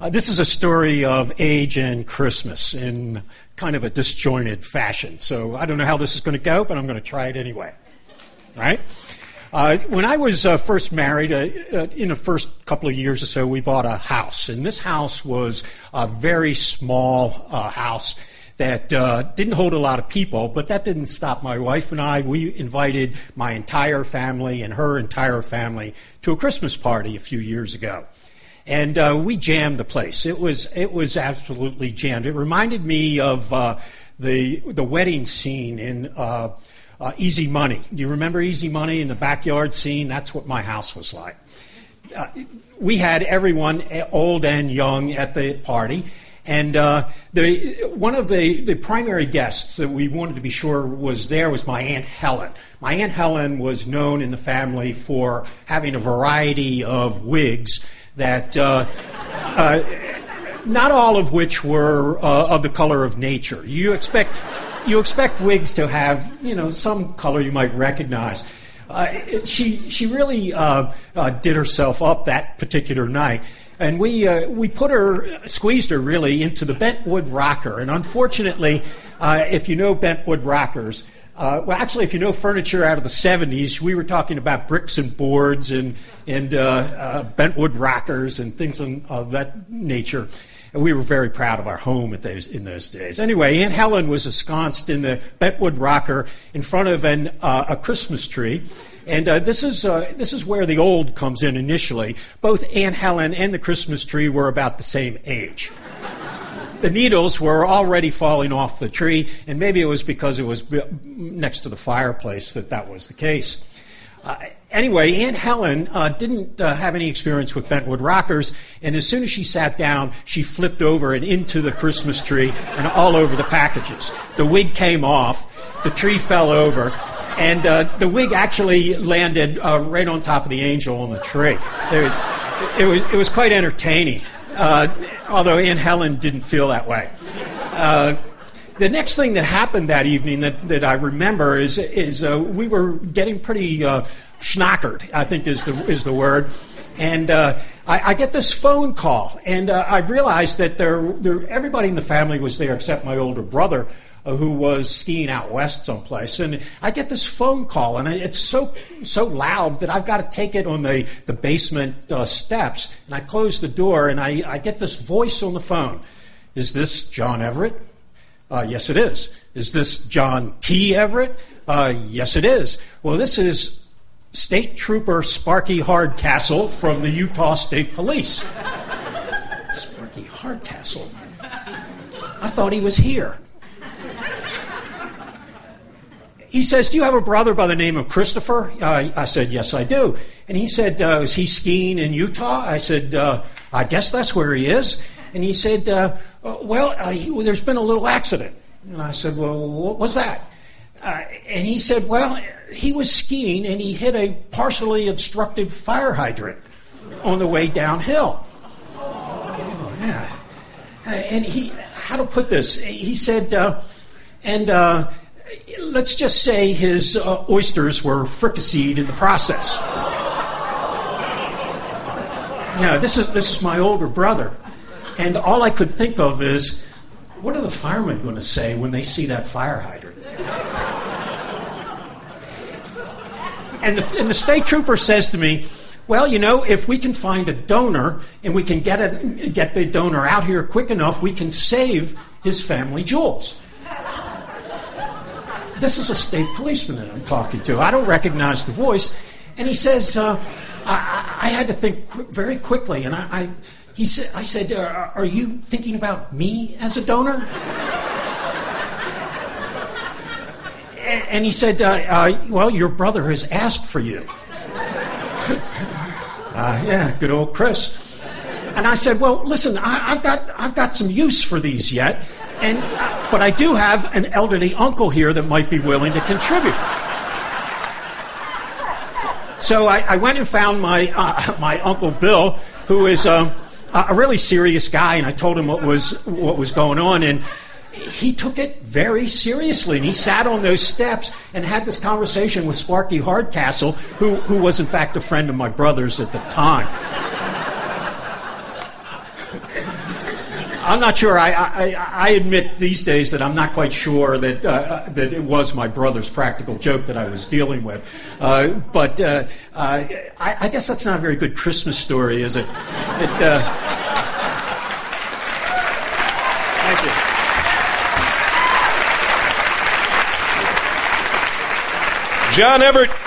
This is a story of age and Christmas in kind of a disjointed fashion. So I don't know how this is going to go, but I'm going to try it anyway. Right? When I was first married, in the first couple of years or so, we bought a house. And this house was a very small house that didn't hold a lot of people, but that didn't stop my wife and I. We invited my entire family and her entire family to a Christmas party a few years ago. And we jammed the place. It was absolutely jammed. It reminded me of the wedding scene in Easy Money. Do you remember Easy Money in the backyard scene? That's what my house was like. We had everyone, old and young, at the party. And one of the primary guests that we wanted to be sure was there was my Aunt Helen. My Aunt Helen was known in the family for having a variety of wigs that not all of which were of the color of nature. You expect wigs to have, some color you might recognize. She really did herself up that particular night. And we squeezed her really into the bentwood rocker. And unfortunately, if you know bentwood rockers, if you know furniture out of the 70s, we were talking about bricks and boards and bentwood rockers and things of that nature. And we were very proud of our home in those days. Anyway, Aunt Helen was ensconced in the bentwood rocker in front of a Christmas tree. And this is where the old comes in initially. Both Aunt Helen and the Christmas tree were about the same age. The needles were already falling off the tree, and maybe it was because it was next to the fireplace that was the case. Anyway, Aunt Helen didn't have any experience with bentwood rockers, and as soon as she sat down, she flipped over and into the Christmas tree and all over the packages. The wig came off, the tree fell over, and the wig actually landed right on top of the angel on the tree. It was quite entertaining, although Aunt Helen didn't feel that way. The next thing that happened that evening that I remember is we were getting pretty schnockered, I think is the word. And I get this phone call, and I realized that everybody in the family was there except my older brother, who was skiing out west someplace. And I get this phone call, and it's so loud that I've got to take it on the basement steps. And I close the door, and I get this voice on the phone. Is this John Everett? Yes, it is. Is this John T. Everett? Yes, it is. Well, this is State Trooper Sparky Hardcastle from the Utah State Police. Sparky Hardcastle? I thought he was here. He says, do you have a brother by the name of Christopher? I said, yes, I do. And he said, is he skiing in Utah? I said, I guess that's where he is. And he said, there's been a little accident. And I said, well, what was that? And he said, well, he was skiing and he hit a partially obstructed fire hydrant on the way downhill. Oh, yeah. And how to put this? He said, let's just say his oysters were fricasseed in the process. Yeah, this is my older brother. And all I could think of is, what are the firemen going to say when they see that fire hydrant? And the state trooper says to me, well, if we can find a donor and we can get the donor out here quick enough, we can save his family jewels. This is a state policeman that I'm talking to. I don't recognize the voice. And he says, I had to think very quickly. And I said, are you thinking about me as a donor? And he said, well, your brother has asked for you. Yeah, good old Chris. And I said, well, listen, I've got some use for these yet. But I do have an elderly uncle here that might be willing to contribute. So I went and found my Uncle Bill, who is a really serious guy, and I told him what was going on, and he took it very seriously. And he sat on those steps and had this conversation with Sparky Hardcastle, who was in fact a friend of my brother's at the time. I'm not sure. I admit these days that I'm not quite sure that that it was my brother's practical joke that I was dealing with. But I guess that's not a very good Christmas story, is it? Thank you. John Everett